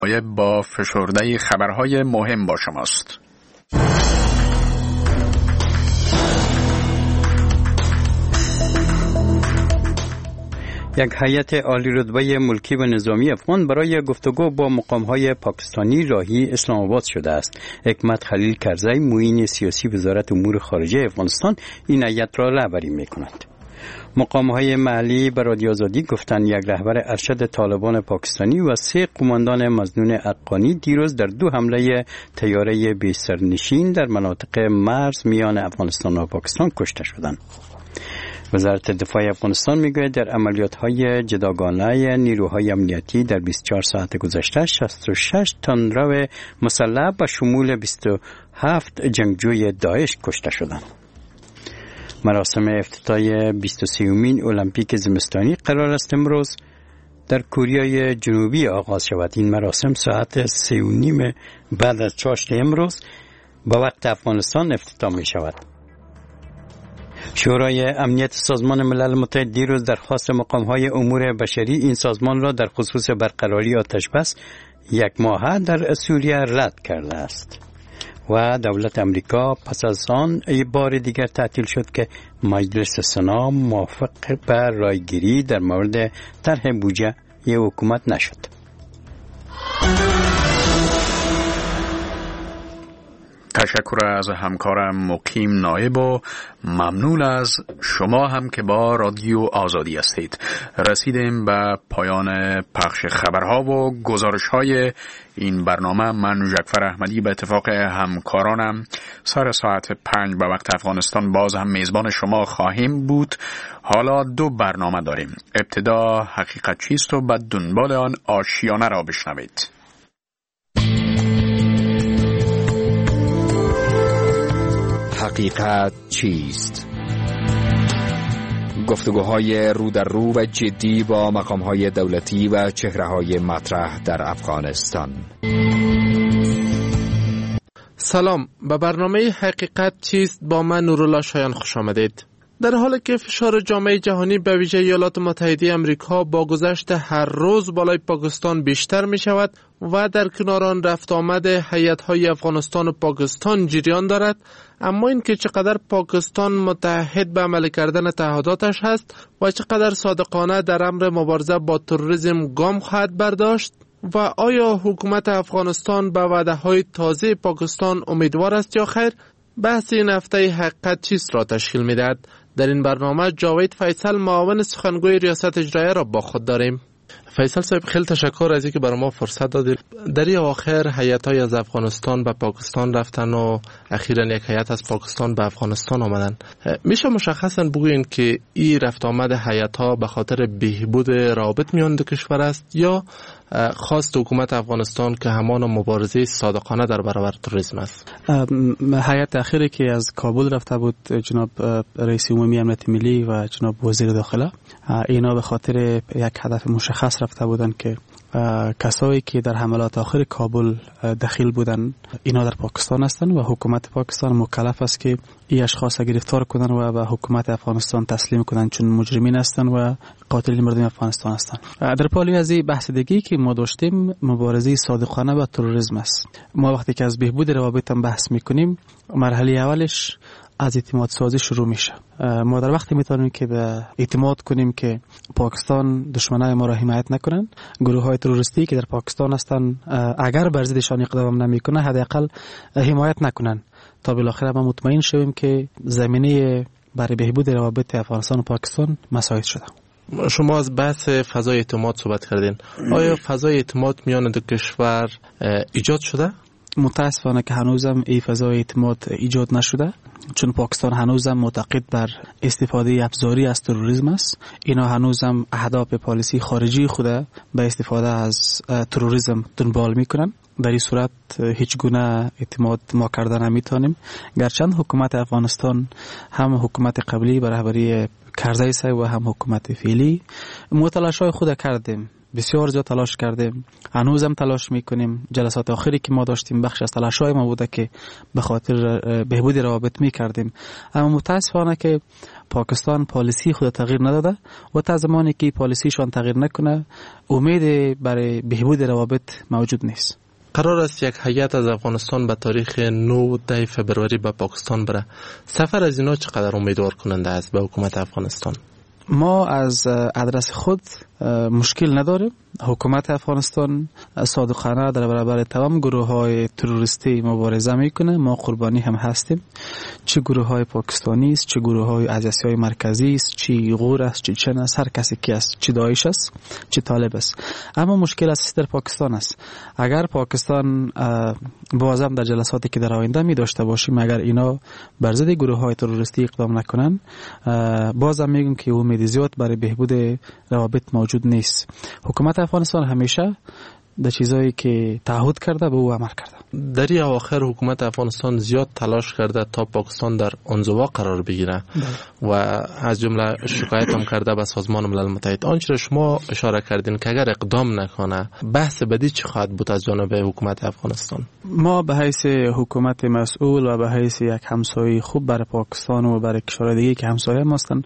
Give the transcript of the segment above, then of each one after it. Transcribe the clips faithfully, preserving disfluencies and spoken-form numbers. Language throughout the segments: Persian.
با فشرده خبرهای مهم با شماست. یک هیئت عالی رتبه ملکی و نظامی افغان برای گفتگو با مقام‌های پاکستانی راهی اسلام آباد شده است. حکمت خلیل کرزی، معین سیاسی وزارت امور خارجه افغانستان، این هیئت را رهبری می‌کند. مقام‌های محلی به رادیو آزادی گفتند یک رهبر ارشد طالبان پاکستانی و سه قماندان مظنون افغانی دیروز در دو حمله طیاره بی سرنشین در مناطق مرز میان افغانستان و پاکستان کشته شدند. وزارت دفاع افغانستان میگوید در عملیات‌های جداگانه نیروهای امنیتی در بیست و چهار ساعت گذشته شصت و شش تندرو مسلح به شمول بیست و هفت جنگجوی داعش کشته شدند. مراسم افتتاح بیست و سومین المپیک زمستانی قرار است امروز در کره جنوبی آغاز شود. این مراسم ساعت سه و نیم بعد از چاشت امروز به وقت افغانستان افتتاح می شود. شورای امنیت سازمان ملل متحد دیروز درخواست مقام‌های امور بشری این سازمان را در خصوص برقراری آتش بس یک ماهه در سوریه رد کرده است و دولت امریکا پس از آن بار دیگر تعطیل شد که مجلس سنا موافق به رایگیری در مورد طرح بودجه حکومت نشد. تشکر از همکارم مقیم نایب و ممنون از شما هم که با رادیو آزادی هستید. رسیدیم به پایان پخش خبرها و گزارش‌های این برنامه. من جعفر احمدی به اتفاق همکارانم سر ساعت پنج به وقت افغانستان باز هم میزبان شما خواهیم بود. حالا دو برنامه داریم. ابتدا حقیقت چیست و بعد دنبال آن آشیانه را بشنوید. حقیقت چیست؟ گفتگوهای رو در رو و جدی با مقام‌های دولتی و چهره‌های مطرح در افغانستان. سلام، به برنامه حقیقت چیست با من نورالله شایان خوش آمدید. در حالی که فشار جامعه جهانی به ویژه ایالات متحده آمریکا با گذشت هر روز بالای پاکستان بیشتر می شود و در کنار آن رفت آمد هیئت‌های افغانستان و پاکستان جریان دارد، اما این که چقدر پاکستان متحد به عمل کردن تعهداتش هست و چقدر صادقانه در امر مبارزه با تروریسم گام خواهد برداشت و آیا حکومت افغانستان به وعده‌های تازه پاکستان امیدوار است یا خیر، بحث این هفته حقیقت چیست را تشکیل می‌دهد. در این برنامه جاوید فیصل معاون سخنگوی ریاست اجراییه را با خود داریم. فیصل صاحب، خیلی تشکر از اینکه برای ما فرصت دادید. در این اواخر هیئت‌های از افغانستان به پاکستان رفتن و اخیراً یک هیئت از پاکستان به افغانستان آمدن. میشه مشخصاً بگویین که این رفت آمد هیئت‌ها به خاطر بهبود روابط میان دو کشور است یا خواست حکومت افغانستان که همان مبارزه صادقانه در برابر تروریسم است؟ هیئت اخیری که از کابل رفته بود جناب رئیس عمومی امنیت ملی و جناب وزیر داخله، اینا به خاطر یک هدف مشخص رفته بودند که کسایی که در حملات آخر کابل دخیل بودن اینا در پاکستان هستند و حکومت پاکستان مکلف است که این اشخاص گرفتار کنن و به حکومت افغانستان تسلیم کنن، چون مجرمین هستند و قاتلین مردم افغانستان هستند. در پالی از این بحث دیگه که ما داشتیم مبارزه صادقانه با تروریسم است. ما وقتی که از بهبود روابط هم بحث میکنیم، مرحله اولش از اعتماد سازی شروع میشه. ما در وقتی میتونیم که به اعتماد کنیم که پاکستان دشمنای ما را حمایت نکنن، گروه های تروریستی که در پاکستان هستن اگر بر ضدشان اقدام نمیکنه حداقل حمایت نکنن، تا بالاخره ما مطمئن شویم که زمینه برای بهبود روابط افغانستان و پاکستان مساعد شده. شما از بحث فضای اعتماد صحبت کردین. آیا فضای اعتماد میان دو کشور ایجاد شده؟ متاسفانه که هنوزم این فضای اعتماد ایجاد نشده، چون پاکستان هنوزم معتقد بر استفاده ابزاری از تروریسم است. اینا هنوزم اهداف پالیسی خارجی خود به استفاده از تروریسم دنبال میکنن. در این صورت هیچ گونه اعتماد ما کردن نمیتونیم، گرچند حکومت افغانستان هم حکومت قبلی به رهبری کرزی صاحب و هم حکومت فعلی ما تلاش‌های خود کردیم، بسیار زیاد تلاش کردیم، هنوزم تلاش میکنیم. جلسات آخری که ما داشتیم بخش از تلاش‌های ما بوده که به خاطر بهبود روابط میکردیم، اما متاسفانه که پاکستان پالیسی خود تغییر نداده و تا زمانی که پالیسیشان تغییر نکنه امید برای بهبود روابط موجود نیست. قرار است یک هیئت از افغانستان به تاریخ نه فوریه به پاکستان بره. سفر از اینا چقدر امیدوار کننده است به حکومت افغانستان؟ ما از ادرس خود مشکل نداریم. حکومت افغانستان صادقانه در برابر تمام گروه های تروریستی مبارزه میکنه. ما قربانی هم هستیم، چه گروه های پاکستانی است، چه گروه های از آسیای مرکزی است، چه غور است، چه چن است، هر کسی که است، چه داعش است، چه طالب است. اما مشکل است در پاکستان است. اگر پاکستان بازم در جلساتی که در آینده می داشته باشیم اگر اینا بر ضد گروه های تروریستی اقدام نکنن، بازم میگم که امید زیاد برای بهبود روابط موجود نیست. حکومت افغانستان همیشه در چیزایی که تعهد کرده به او عمل کرده. در این اواخر حکومت افغانستان زیاد تلاش کرده تا پاکستان در انزوا قرار بگیره و از جمله شکایت هم کرده به سازمان ملل متحد. آنچه را شما اشاره کردین که اگر اقدام نکنه بحث بعدی چه خواهد بود از جانب حکومت افغانستان؟ ما به حیث حکومت مسئول و به حیث یک همسایه خوب برای پاکستان و برای کشورهای دیگه که همسایه ما هستند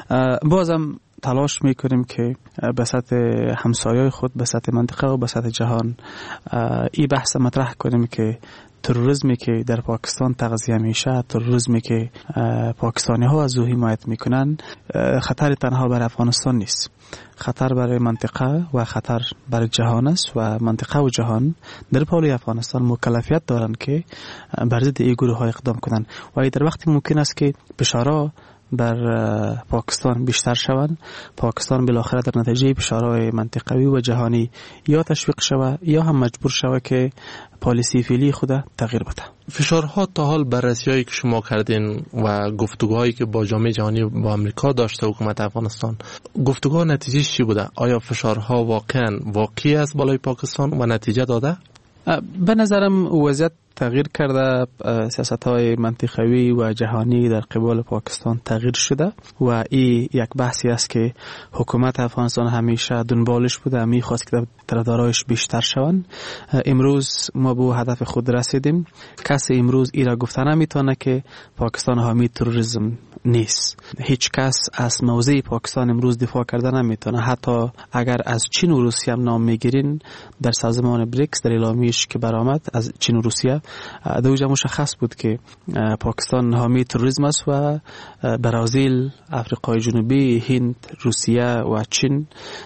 بازم تلاش میکنیم که به سطح همسایه خود، به سطح منطقه و به سطح جهان این بحث مطرح کنیم که تروریسمی که در پاکستان تغذیه میشه، تروریسمی که پاکستانی ها از او حمایت میکنن، خطر تنها برای افغانستان نیست، خطر برای منطقه و خطر برای جهان است و منطقه و جهان در پالوی افغانستان مکلفیت دارند که بر ضد این گروه ها اقدام کنند و این در وقتی ممکن است که فشارها بر پاکستان بیشتر شوند، پاکستان بالاخره در نتیجه فشارهای منطقوی و جهانی یا تشویق شود یا هم مجبور شود که پالیسی فعلی خود تغییر بده. فشارها تا حال بررسی‌هایی که شما کردین و گفتگوهایی که با جامعه جهانی با آمریکا داشته حکومت افغانستان، گفتگوها نتیجه چی بوده؟ آیا فشارها واقعا واقعی است بالای پاکستان و نتیجه داده؟ به نظرم وضعیت تغییر کرده، سیاست‌های منطقوی و جهانی در قبال پاکستان تغییر شده و این یک بحثی است که حکومت افغانستان همیشه دنبالش بوده، می‌خواست که طرفدارایش بیشتر شوند. امروز ما به هدف خود رسیدیم. کسی امروز ایرا گفته نمیتونه که پاکستان حامی تروریسم نیست. هیچ کس از موضع پاکستان امروز دفاع کرده نمیتونه. حتی اگر از چین و روسیه هم نام میگیرین در سازمان بریکس در اعلامیه‌اش که برآمد از چین و روسیه دوجا مشخص بود که پاکستان حامی تروریسم است و برزیل، آفریقای جنوبی، هند، روسیه و چین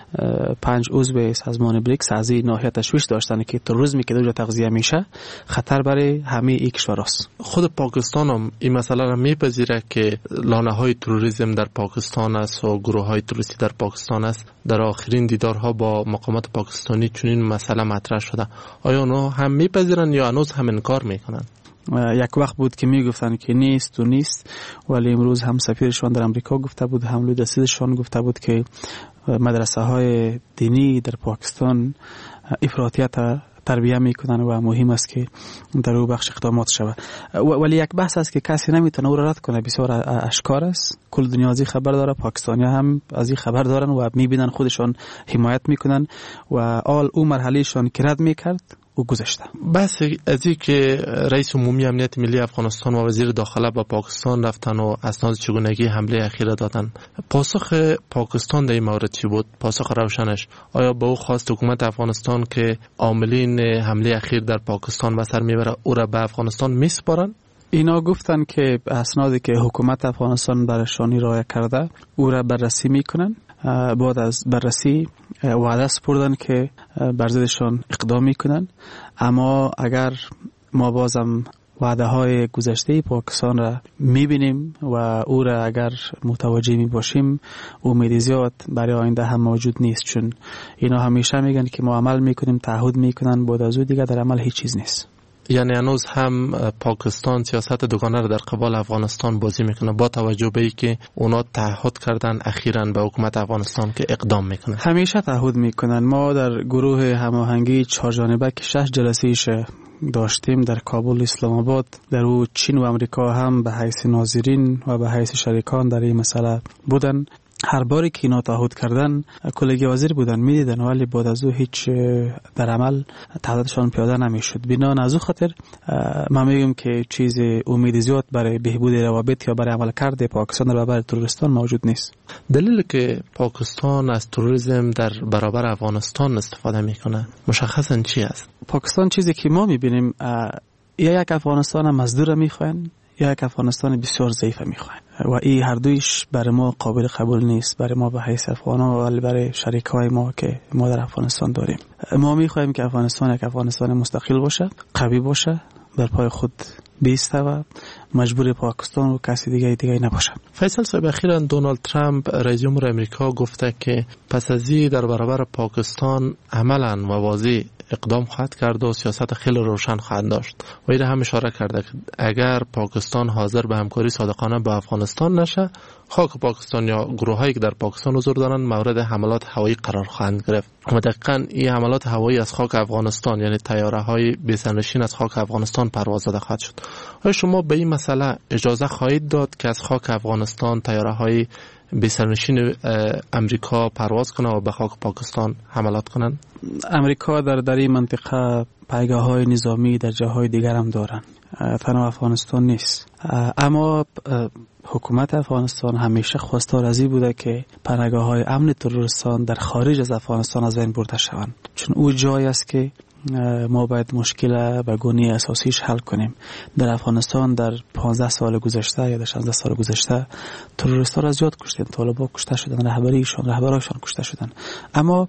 پنج عضو سازمان بریکس از این ناحیه تشویش داشتن که تروریسمی که دوجا تغذیه میشه خطر برای همه این کشورها است. خود پاکستان هم این مسئله را میپذیره که لانه‌های تروریسم در پاکستان است و گروه‌های تروریستی در پاکستان است. در آخرین دیدارها با مقامات پاکستانی چنین مسئله مطرح شده. آیا اونا هم میپذیرن یا هنوز هم انکار میکنن؟ یک وقت بود که میگفتن که نیست و نیست، ولی امروز هم سفیرشان در امریکا گفته بود، هم لوی رسیدشان گفته بود که مدرسه های دینی در پاکستان افراطیت تربیه میکنن و مهم است که در او بخش اقدامات شود. ولی یک بحث است که کسی نمیتونه او را رد کنه، بسیار اشکار است. کل دنیا از این خبر داره، پاکستانی هم از این خبر دارن و میبینن خودشان حمایت میکنن و آل او مرحلهشان که رد میکرد و گذشته. بس از این که رئیس عمومی امنیت ملی افغانستان و وزیر داخله با پاکستان رفتن و اسناد چگونگی حمله اخیره دادن، پاسخ پاکستان در این مورد چی بود؟ پاسخ روشنش آیا به او خواست حکومت افغانستان که عاملین حمله اخیر در پاکستان به سر میبره او را به افغانستان میسپارن؟ اینا گفتن که اسنادی که حکومت افغانستان برشان ارائه کرده او را بررسی میکنن. بعد از بررسی وعده سپردن که بر ضدشان اقدام میکنن. اما اگر ما بازم وعده های گذشته پاکستان را میبینیم و او را اگر متوجه می باشیم، امید زیاد برای آینده هم موجود نیست، چون اینا همیشه میگن که ما عمل میکنیم، تعهد میکنن، بعد از او دیگه در عمل هیچ چیز نیست. یعنی هنوز هم پاکستان سیاست دوگانه را در قبال افغانستان بازی میکنه با توجه به اینکه اونا تعهد کردن اخیراً به حکومت افغانستان که اقدام میکنه. همیشه تعهد میکنن. ما در گروه هماهنگی چهار جانبه که شش جلسه ایش داشتیم در کابل، اسلام آباد، در او چین و امریکا هم به حیث ناظرین و به حیث شریکان در این مسئله بودن. هر باری که اینا تعهد کردن کلگی وزیر بودن میدیدن، ولی بعد از او هیچ در عمل تعهدشان پیاده نمیشد. بنا از او خاطر من میگم که چیز امید زیاد برای بهبود روابط یا برای عمل کرده پاکستان در برابر تروریستان موجود نیست. دلیلی که پاکستان از تروریسم در برابر افغانستان استفاده میکنه مشخصا چی است؟ پاکستان چیزی که ما میبینیم یا یک افغانستان مزدور میخواین یا یک افغانستان بسیار ضعیف میخواین و این هر دویش برای ما قابل قبول نیست، برای ما به حیث افغانا ولی برای شریکای ما که ما در افغانستان داریم. ما میخوایم که افغانستان یک افغانستان مستقل باشه، قوی باشه، بر پای خود بیسته و مجبور پاکستان و کسی دیگه دیگه نباشه. فیصل صاحب، اخیراً دونالد ترامپ رئیس جمهور امریکا گفته که پس از این در برابر پاکستان عملاً و واضح اقدام خواهد کرد و سیاست خیلی روشن خواهد داشت و این هم اشاره کرده که اگر پاکستان حاضر به همکاری صادقانه با افغانستان نشه، خاک پاکستان یا گروهایی که در پاکستان حضور دارند مورد حملات هوایی قرار خواهند گرفت. و دقیقاً این حملات هوایی از خاک افغانستان، یعنی طیاره‌های بی‌سرنشین از خاک افغانستان پرواز داده خواهد شد. آیا شما به این مسئله اجازه خواهید داد که از خاک افغانستان طیاره‌های بی‌سرنشین امریکا پرواز کنه و به خاک پاکستان حملات کنند؟ امریکا در در این منطقه پایگاه‌های نظامی در جاهای دیگر هم دارن، تنها افغانستان نیست. اما حکومت افغانستان همیشه خواستار از این بوده که پناهگاه‌های امن تروریستان در خارج از افغانستان از بین برده شوند، چون او جایی است که ما باید مشکل به گونه اساسیش حل کنیم. در افغانستان در پانزده سال گذشته یا در شانزده سال گذشته تروریست‌ها را زیاد کشتن، طالبان کشته شدن، رهبریشان رهبرایشان کشته شدن، اما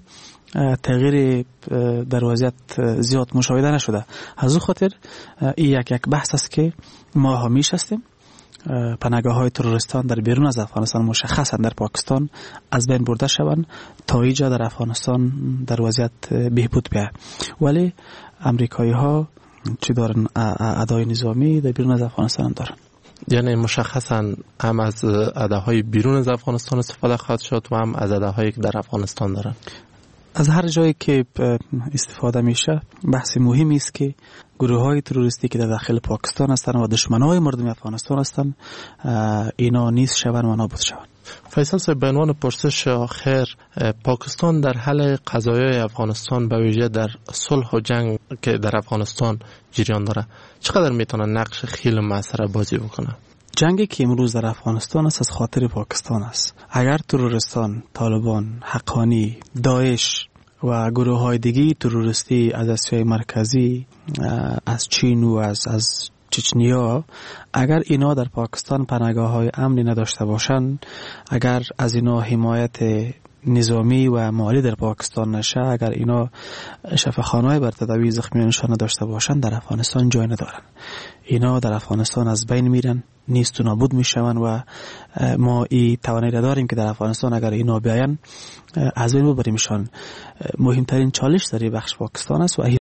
تغییر در وضعیت زیاد مشاهده نشده. از او خاطر این یک یک بحث است که ما همیشه هستیم پناهگاه‌های تروریستان در بیرون از افغانستان مشخصا در پاکستان از بین برده شوند تا اینجا در افغانستان در وضعیت بهبود بیاید. ولی امریکایی‌ها چی دارن؟ ادای نظامی در بیرون از افغانستان دارن، یعنی مشخصا هم از اداهای بیرون از افغانستان استفاده خواهد شد و هم از اداهایی که در افغانستان دارن. از هر جایی که استفاده میشه بحث مهمی است که گروه‌های تروریستی که در داخل پاکستان هستند و دشمنان مردم افغانستان هستند اینا نیست شوند و نابود شوند. فیصل صاحب، به عنوان پرسش آخر، پاکستان در حل قضایای افغانستان به ویژه در صلح و جنگ که در افغانستان جریان داره چقدر میتونه نقش خیلی موثر بازی بکنه؟ جنگی که امروز در افغانستان است از خاطر پاکستان است. اگر تروریستان، طالبان، حقانی، داعش و گروه های دیگی تروریستی از آسیای مرکزی، از چین و از از چچنیا، اگر اینا در پاکستان پناهگاه های امنی نداشته باشند، اگر از اینا حمایت نظامی و مالی در پاکستان نشه، اگر اینا شفاخانه‌ای بر تداوی زخمیانشان نداشته باشند، در افغانستان جای ندارن. اینا در افغانستان از بین میرن، نیست و نابود میشون و ما این توانایی داریم که در افغانستان اگر اینا بیاین از بین ببریمشان. مهمترین چالش در این بخش پاکستان است و